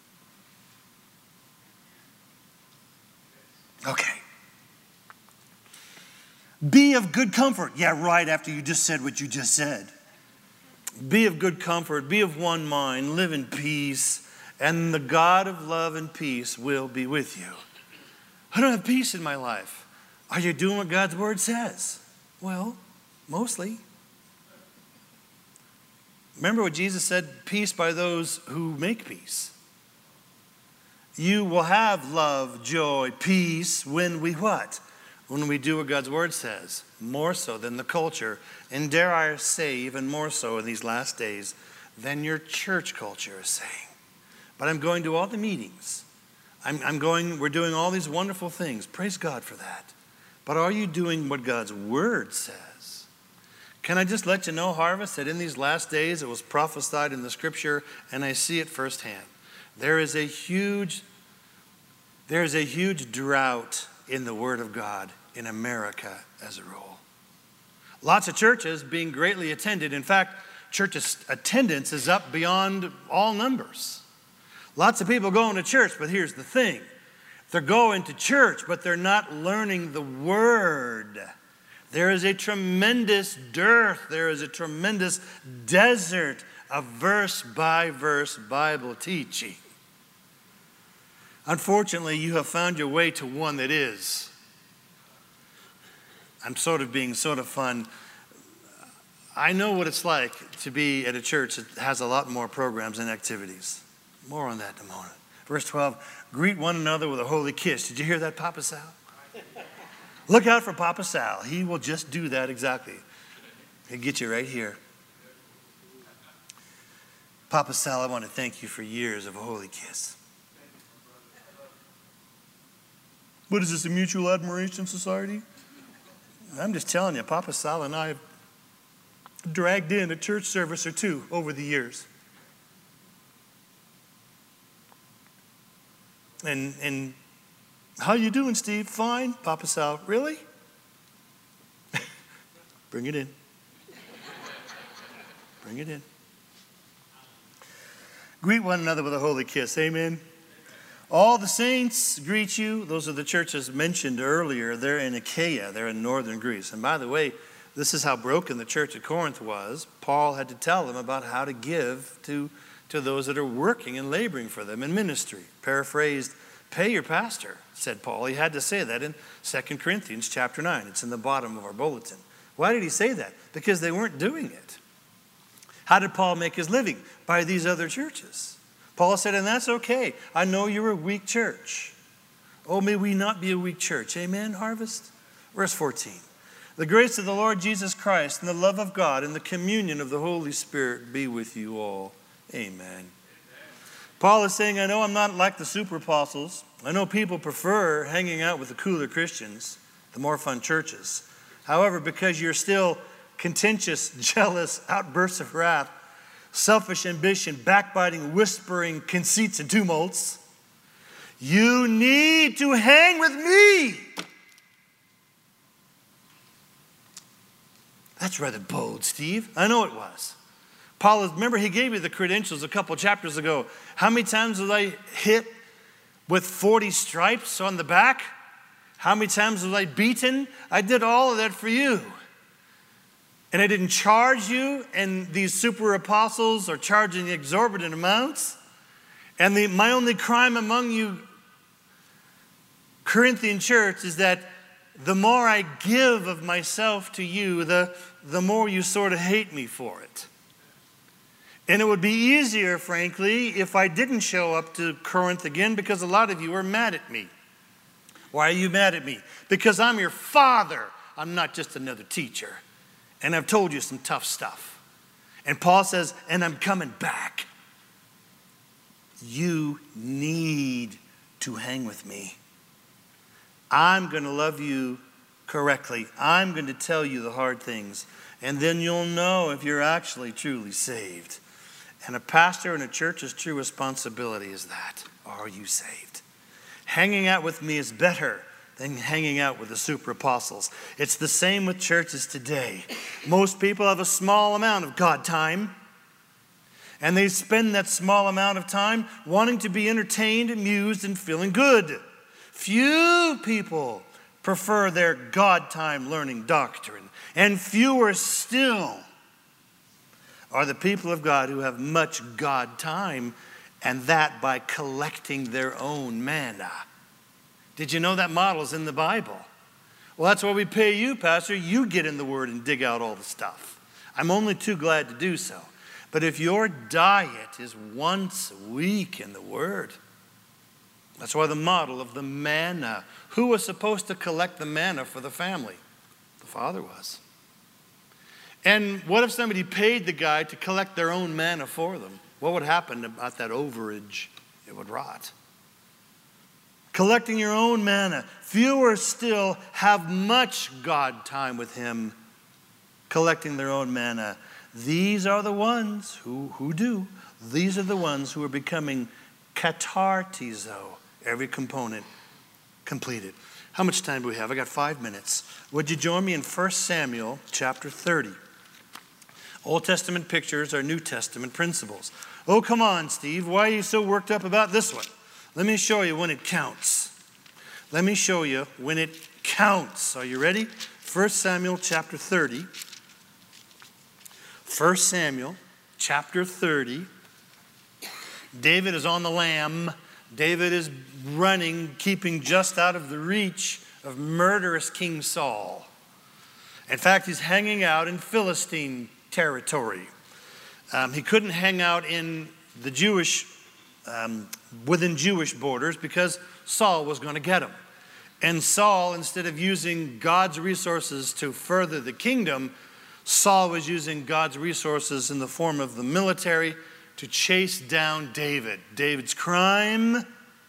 Okay. Be of good comfort. Yeah, right after you just said what you just said. Be of good comfort. Be of one mind. Live in peace. And the God of love and peace will be with you. I don't have peace in my life. Are you doing what God's word says? Well, mostly. Remember what Jesus said, peace by those who make peace. You will have love, joy, peace when we what? When we do what God's word says. More so than the culture. And dare I say, even more so in these last days than your church culture is saying. But I'm going to all the meetings. We're doing all these wonderful things. Praise God for that. But are you doing what God's word says? Can I just let you know, Harvest, that in these last days it was prophesied in the scripture, and I see it firsthand. There is a huge There's a huge drought in the Word of God in America as a rule. Lots of churches being greatly attended. In fact, church attendance is up beyond all numbers. Lots of people going to church, but here's the thing. They're going to church, but they're not learning the Word. There is a tremendous dearth. There is a tremendous desert of verse-by-verse Bible teaching. Unfortunately, you have found your way to one that is. I'm being fun. I know what it's like to be at a church that has a lot more programs and activities. More on that in a moment. Verse 12, greet one another with a holy kiss. Did you hear that, Papa Sal? Look out for Papa Sal. He will just do that exactly. He'll get you right here. Papa Sal, I want to thank you for years of a holy kiss. What is this, a mutual admiration society? I'm just telling you, Papa Sal and I have dragged in a church service or two over the years. And how you doing, Steve? Fine. Papa Sal, really? Bring it in. Bring it in. Greet one another with a holy kiss. Amen. All the saints greet you. Those are the churches mentioned earlier. They're in Achaia. They're in northern Greece. And by the way, this is how broken the church at Corinth was. Paul had to tell them about how to give to those that are working and laboring for them in ministry. Paraphrased, pay your pastor, said Paul. He had to say that in 2 Corinthians chapter 9. It's in the bottom of our bulletin. Why did he say that? Because they weren't doing it. How did Paul make his living? By these other churches. Paul said, and that's okay. I know you're a weak church. Oh, may we not be a weak church. Amen, Harvest? Verse 14. The grace of the Lord Jesus Christ and the love of God and the communion of the Holy Spirit be with you all. Amen. Paul is saying, I know I'm not like the super apostles. I know people prefer hanging out with the cooler Christians, the more fun churches. However, because you're still contentious, jealous, outbursts of wrath, selfish ambition, backbiting, whispering, conceits, and tumults, you need to hang with me. That's rather bold, Steve. I know it was. Paul, remember he gave you the credentials a couple chapters ago. How many times was I hit with 40 stripes on the back? How many times was I beaten? I did all of that for you. And I didn't charge you, and these super apostles are charging exorbitant amounts. And my only crime among you, Corinthian church, is that the more I give of myself to you, the more you sort of hate me for it. And it would be easier, frankly, if I didn't show up to Corinth again, because a lot of you are mad at me. Why are you mad at me? Because I'm your father. I'm not just another teacher. And I've told you some tough stuff. And Paul says, and I'm coming back. You need to hang with me. I'm going to love you correctly. I'm going to tell you the hard things. And then you'll know if you're actually truly saved. And a pastor in a church's true responsibility is that. Are you saved? Hanging out with me is better than hanging out with the super apostles. It's the same with churches today. Most people have a small amount of God time. And they spend that small amount of time wanting to be entertained, amused, and feeling good. Few people prefer their God time learning doctrine. And fewer still are the people of God who have much God time, and that by collecting their own manna. Did you know that model is in the Bible? Well, that's why we pay you, Pastor. You get in the Word and dig out all the stuff. I'm only too glad to do so. But if your diet is once a week in the Word, that's why the model of the manna. Who was supposed to collect the manna for the family? The father was. And what if somebody paid the guy to collect their own manna for them? What would happen about that overage? It would rot. Collecting your own manna. Fewer still have much God time with him, collecting their own manna. These are the ones who do. These are the ones who are becoming katartizo. every component completed. How much time do we have? I got 5 minutes. Would you join me in 1 Samuel chapter 30? Old Testament pictures are New Testament principles. Oh, come on, Steve. Why are you so worked up about this one? Let me show you when it counts. Let me show you when it counts. Are you ready? 1 Samuel chapter 30. 1 Samuel chapter 30. David is on the lam. David is running, keeping just out of the reach of murderous King Saul. In fact, he's hanging out in Philistine territory. He couldn't hang out in the within Jewish borders because Saul was going to get him. And Saul, instead of using God's resources to further the kingdom, Saul was using God's resources in the form of the military to chase down David. David's crime,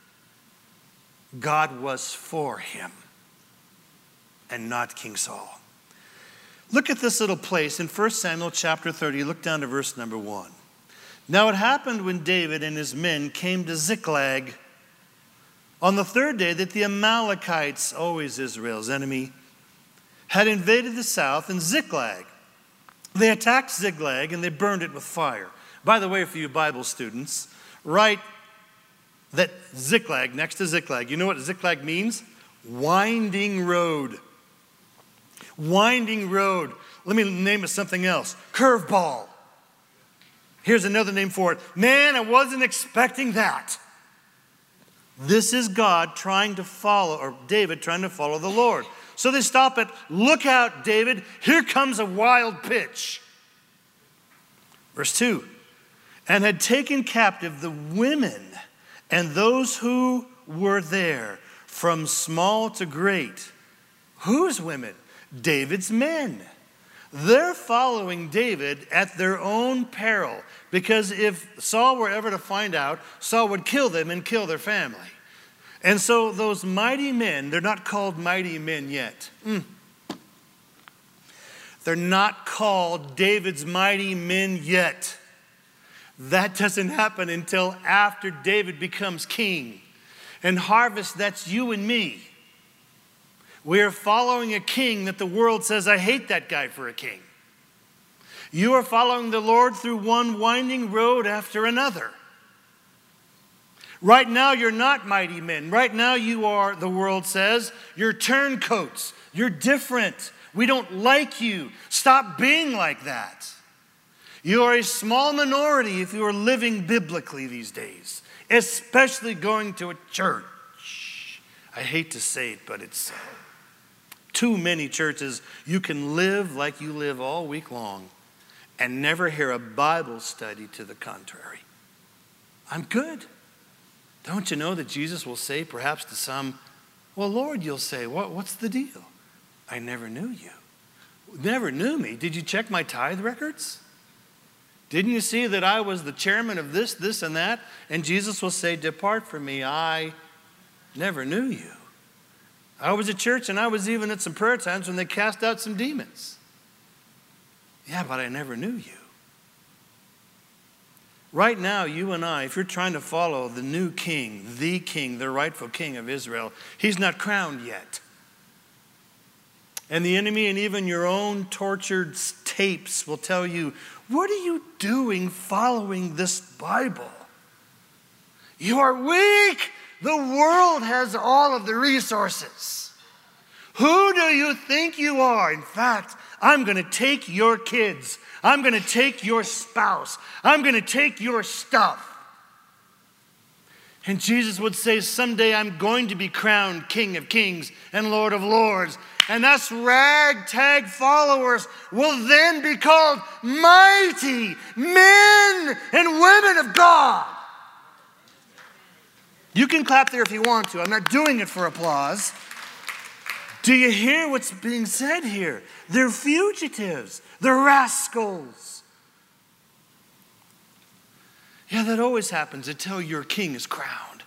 God was for him and not King Saul. Look at this little place in 1 Samuel chapter 30. Look down to verse number 1. Now it happened when David and his men came to Ziklag on the third day that the Amalekites, always Israel's enemy, had invaded the south and Ziklag. They attacked Ziklag and they burned it with fire. By the way, for you Bible students, write that Ziklag, next to Ziklag, you know what Ziklag means? Winding road. Winding road. Let me name it something else. Curveball. Here's another name for it. Man, I wasn't expecting that. This is God trying to follow, or David trying to follow the Lord. So they stop it. Look out, David. Here comes a wild pitch. Verse 2. And had taken captive the women and those who were there, from small to great. Whose women? David's men. They're following David at their own peril, because if Saul were ever to find out, Saul would kill them and kill their family. And so those mighty men, they're not called mighty men yet. They're not called David's mighty men yet. That doesn't happen until after David becomes king. And harvest, that's you and me. We are following a king that the world says, I hate that guy for a king. You are following the Lord through one winding road after another. Right now, you're not mighty men. Right now, you are, the world says, you're turncoats. You're different. We don't like you. Stop being like that. You are a small minority if you are living biblically these days, especially going to a church. I hate to say it, but it's so. Too many churches, you can live like you live all week long and never hear a Bible study to the contrary. I'm good. Don't you know that Jesus will say perhaps to some, well, Lord, you'll say, what's the deal? I never knew you. Never knew me. Did you check my tithe records? Didn't you see that I was the chairman of this, this, and that? And Jesus will say, depart from me, I never knew you. I was at church and I was even at some prayer times when they cast out some demons. Yeah, but I never knew you. Right now, you and I, if you're trying to follow the new king, the rightful king of Israel, he's not crowned yet. And the enemy and even your own tortured tapes will tell you, what are you doing following this Bible? You are weak. The world has all of the resources. Who do you think you are? In fact, I'm going to take your kids. I'm going to take your spouse. I'm going to take your stuff. And Jesus would say, someday I'm going to be crowned King of Kings and Lord of Lords. And us ragtag followers will then be called mighty men and women of God. You can clap there if you want to. I'm not doing it for applause. Do you hear what's being said here? They're fugitives. They're rascals. Yeah, that always happens until your king is crowned.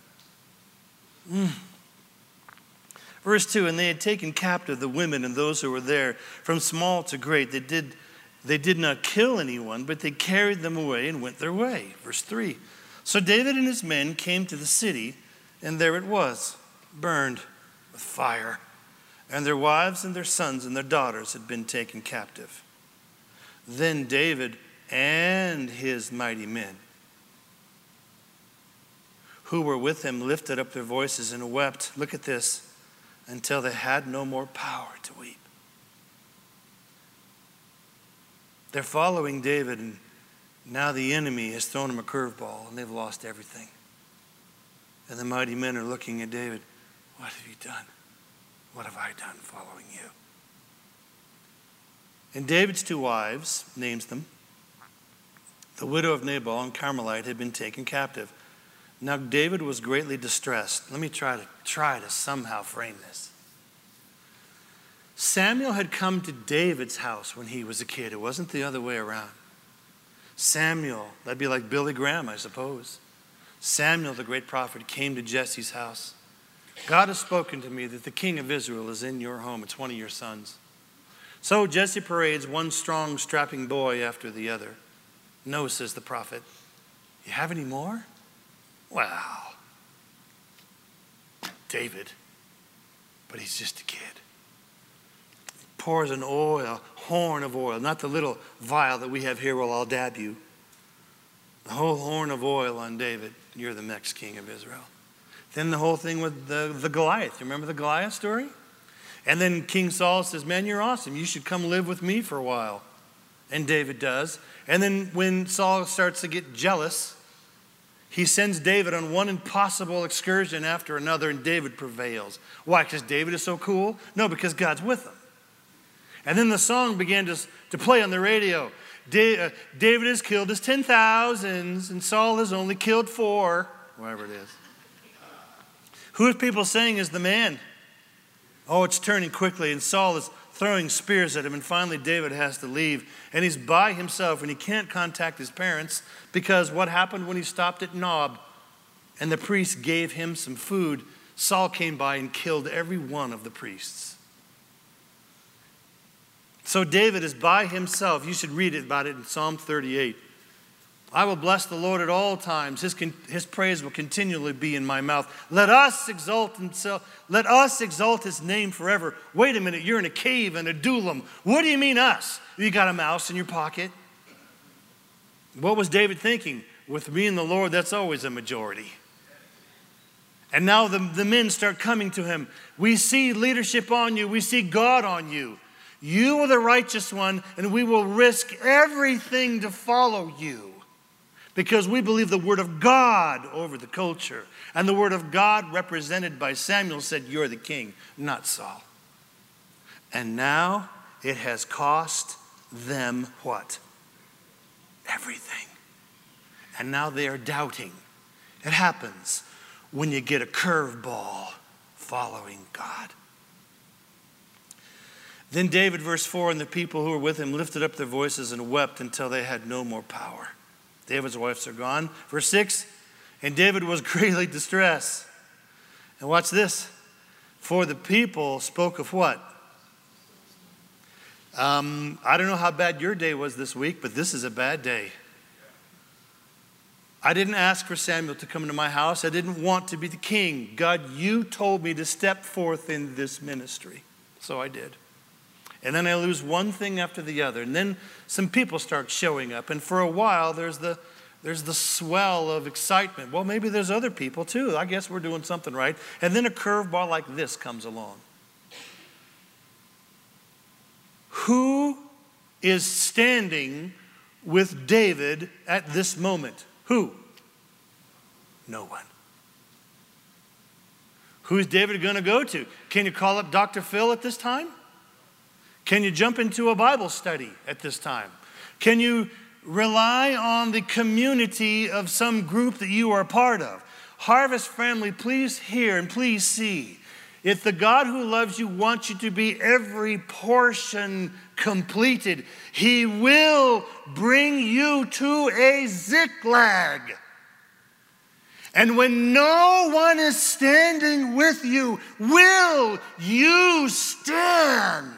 Verse 2, and they had taken captive the women and those who were there, from small to great. They did not kill anyone, but they carried them away and went their way. Verse 3. So David and his men came to the city And there it was, burned with fire. And their wives and their sons and their daughters had been taken captive. Then David and his mighty men who were with him lifted up their voices and wept, look at this, until they had no more power to weep. They're following David, and now the enemy has thrown them a curveball, and they've lost everything. And the mighty men are looking at David. What have you done? What have I done following you? And David's two wives, names them, the widow of Nabal and Carmelite, had been taken captive. Now David was greatly distressed. Let me try to somehow frame this. Samuel had come to David's house when he was a kid. It wasn't the other way around. Samuel, that'd be like Billy Graham, I suppose. Samuel, the great prophet, came to Jesse's house. God has spoken to me that the king of Israel is in your home. It's one of your sons. So Jesse parades one strong, strapping boy after the other. No, says the prophet. You have any more? Well, David, but he's just a kid. Pours an horn of oil, not the little vial that we have here, well, I'll dab you. The whole horn of oil on David. You're the next king of Israel. Then the whole thing with the Goliath. You remember the Goliath story? And then King Saul says, man, you're awesome. You should come live with me for a while. And David does. And then when Saul starts to get jealous, he sends David on one impossible excursion after another, and David prevails. Why? Because David is so cool? No, because God's with him. And then the song began to play on the radio. David has killed his 10,000s, and Saul has only killed 4, whatever it is. Who are people saying is the man? Oh, it's turning quickly, and Saul is throwing spears at him, and finally David has to leave. And he's by himself, and he can't contact his parents because what happened when he stopped at Nob and the priest gave him some food? Saul came by and killed every one of the priests. So David is by himself. You should read about it in Psalm 38. I will bless the Lord at all times. His praise will continually be in my mouth. Let us exalt his name forever. Wait a minute, you're in a cave in Adullam. What do you mean us? You got a mouse in your pocket? What was David thinking? With me and the Lord, that's always a majority. And now the men start coming to him. We see leadership on you. We see God on you. You are the righteous one, and we will risk everything to follow you. Because we believe the word of God over the culture. And the word of God represented by Samuel said, you're the king, not Saul. And now it has cost them what? Everything. And now they are doubting. It happens when you get a curveball following God. Then David, verse 4, and the people who were with him lifted up their voices and wept until they had no more power. David's wives are gone. Verse 6, and David was greatly distressed. And watch this. For the people spoke of what? I don't know how bad your day was this week, but this is a bad day. I didn't ask for Samuel to come into my house. I didn't want to be the king. God, you told me to step forth in this ministry. So I did. And then I lose one thing after the other. And then some people start showing up. And for a while, there's the swell of excitement. Well, maybe there's other people too. I guess we're doing something right. And then a curveball like this comes along. Who is standing with David at this moment? Who? No one. Who's David going to go to? Can you call up Dr. Phil at this time? Can you jump into a Bible study at this time? Can you rely on the community of some group that you are a part of? Harvest family, please hear and please see. If the God who loves you wants you to be every portion completed, He will bring you to a Ziklag. And when no one is standing with you, will you stand?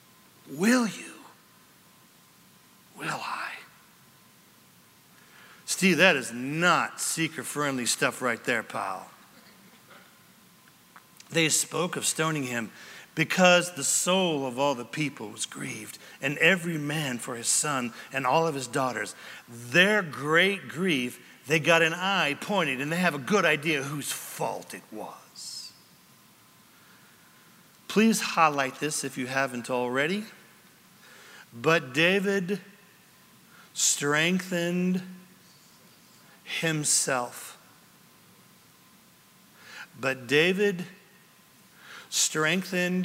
Will you? Will I? Steve, that is not seeker-friendly stuff right there, pal. They spoke of stoning him because the soul of all the people was grieved, and every man for his son and all of his daughters. Their great grief, they got an eye pointed, and they have a good idea whose fault it was. Please highlight this if you haven't already. But David strengthened himself. But David strengthened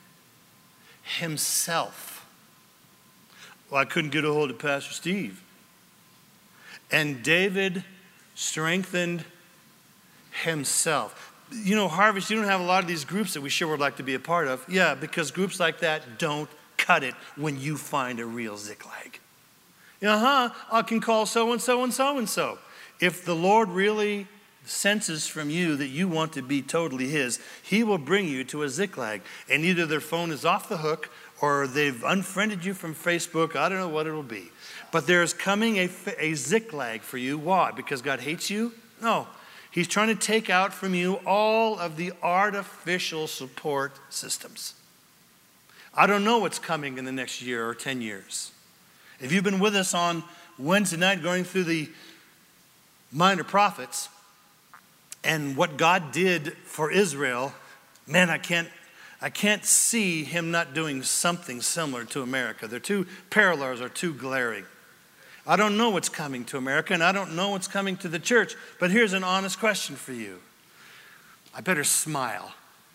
himself. Well, I couldn't get a hold of Pastor Steve. And David strengthened himself. You know, Harvest, you don't have a lot of these groups that we sure would like to be a part of. Yeah, because groups like that don't cut it when you find a real Ziklag. I can call so-and-so and so-and-so. If the Lord really senses from you that you want to be totally his, he will bring you to a Ziklag. And either their phone is off the hook or they've unfriended you from Facebook. I don't know what it'll be. But there's coming a Ziklag for you. Why? Because God hates you? No. He's trying to take out from you all of the artificial support systems. I don't know what's coming in the next year or 10 years. If you've been with us on Wednesday night going through the minor prophets, and what God did for Israel, man, I can't see him not doing something similar to America. Their two parallels are too glaring. I don't know what's coming to America, and I don't know what's coming to the church. But here's an honest question for you. I better smile.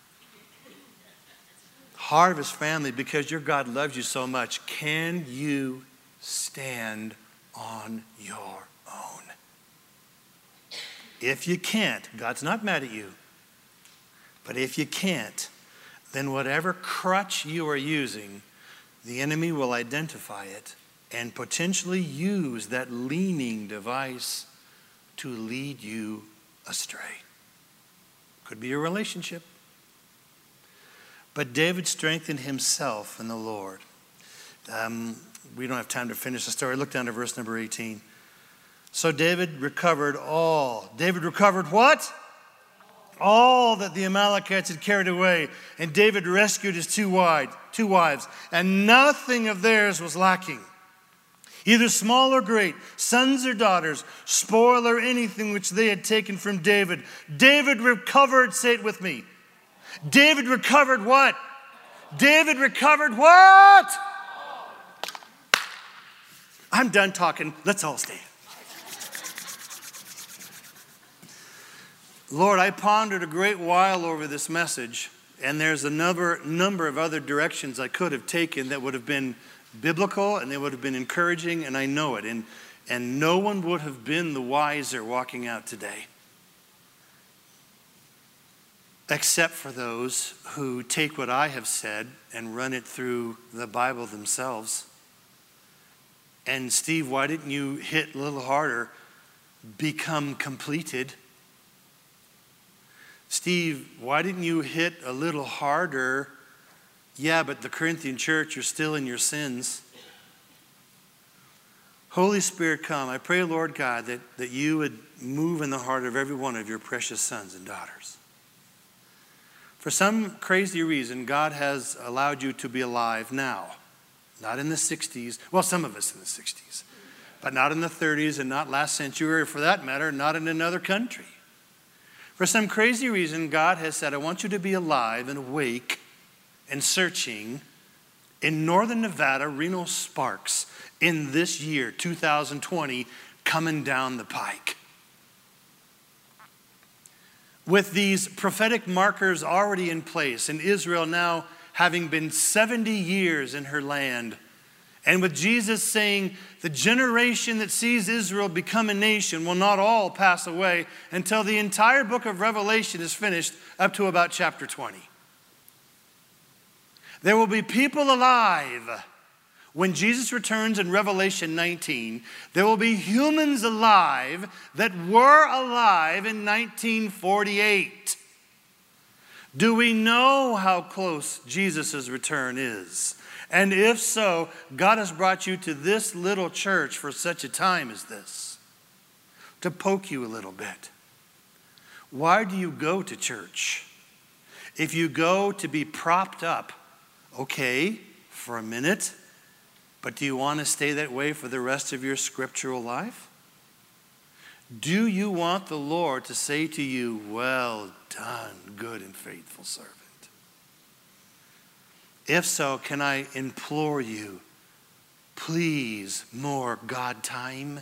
Harvest family, because your God loves you so much, can you stand on your own? If you can't, God's not mad at you. But if you can't, then whatever crutch you are using, the enemy will identify it and potentially use that leaning device to lead you astray. Could be a relationship. But David strengthened himself in the Lord. We don't have time to finish the story. Look down to verse number 18. So David recovered all. David recovered what? All that the Amalekites had carried away. And David rescued his two wives. And nothing of theirs was lacking. Either small or great, sons or daughters, spoil or anything which they had taken from David. David recovered, say it with me. David recovered what? David recovered what? I'm done talking. Let's all stand. Lord, I pondered a great while over this message, and there's a number of other directions I could have taken that would have been biblical and they would have been encouraging, and I know it. And no one would have been the wiser walking out today, except for those who take what I have said and run it through the Bible themselves. And Steve, why didn't you hit a little harder? Become completed. Steve, why didn't you hit a little harder? Yeah, but the Corinthian church, you're still in your sins. Holy Spirit, come. I pray, Lord God, that you would move in the heart of every one of your precious sons and daughters. For some crazy reason, God has allowed you to be alive now. Not in the 60s. Well, some of us in the 60s. But not in the 30s and not last century, or for that matter, not in another country. For some crazy reason, God has said, I want you to be alive and awake and searching in northern Nevada, Reno Sparks, in this year, 2020, coming down the pike. With these prophetic markers already in place, and Israel now having been 70 years in her land, and with Jesus saying, the generation that sees Israel become a nation will not all pass away until the entire book of Revelation is finished up to about chapter 20. There will be people alive when Jesus returns in Revelation 19. There will be humans alive that were alive in 1948. Do we know how close Jesus' return is? And if so, God has brought you to this little church for such a time as this. to poke you a little bit. Why do you go to church? If you go to be propped up, okay, for a minute, but do you want to stay that way for the rest of your scriptural life? Do you want the Lord to say to you, well done, good and faithful servant? If so, can I implore you, please, more God time?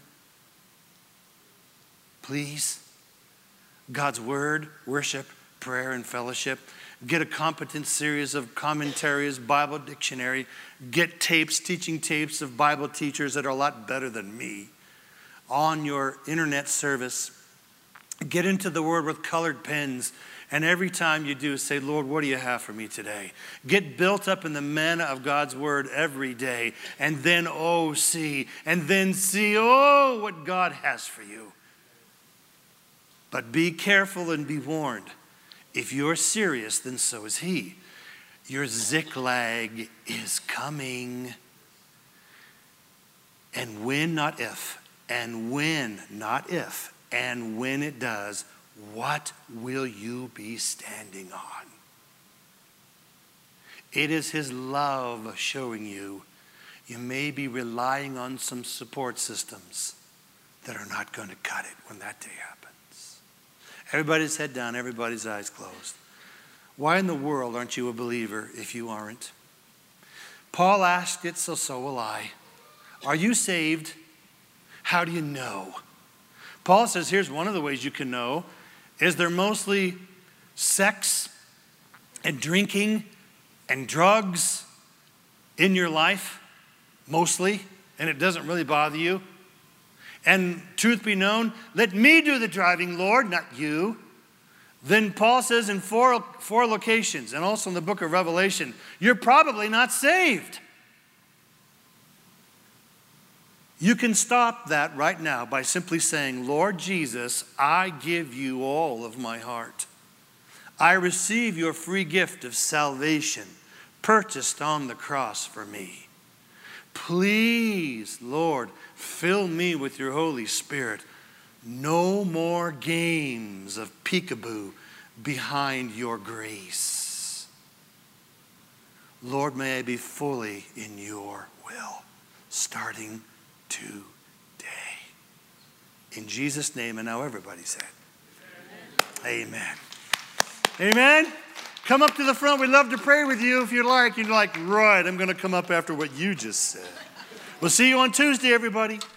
Please. God's word, worship, prayer, and fellowship. Get a competent series of commentaries, Bible dictionary. Get tapes, teaching tapes of Bible teachers that are a lot better than me on your internet service. Get into the word with colored pens. And every time you do, say, Lord, what do you have for me today? Get built up in the manna of God's word every day. And then, see what God has for you. But be careful and be warned. If you're serious, then so is he. Your Ziklag is coming. And when, not if. And when, not if. And when it does, what will you be standing on? It is his love showing you may be relying on some support systems that are not going to cut it when that day happens. Everybody's head down, everybody's eyes closed. Why in the world aren't you a believer if you aren't? Paul asked it, so will I. Are you saved? How do you know? Paul says, here's one of the ways you can know. Is there mostly sex and drinking and drugs in your life? Mostly. And it doesn't really bother you? And truth be known, let me do the driving, Lord, not you. Then Paul says in four locations, and also in the book of Revelation, you're probably not saved. You can stop that right now by simply saying, Lord Jesus, I give you all of my heart. I receive your free gift of salvation purchased on the cross for me. Please, Lord, fill me with your Holy Spirit. No more games of peekaboo behind your grace. Lord, may I be fully in your will, starting today. In Jesus' name, and now everybody said, Amen. Amen. Come up to the front. We'd love to pray with you if you'd like. You're like, right, I'm going to come up after what you just said. We'll see you on Tuesday, everybody.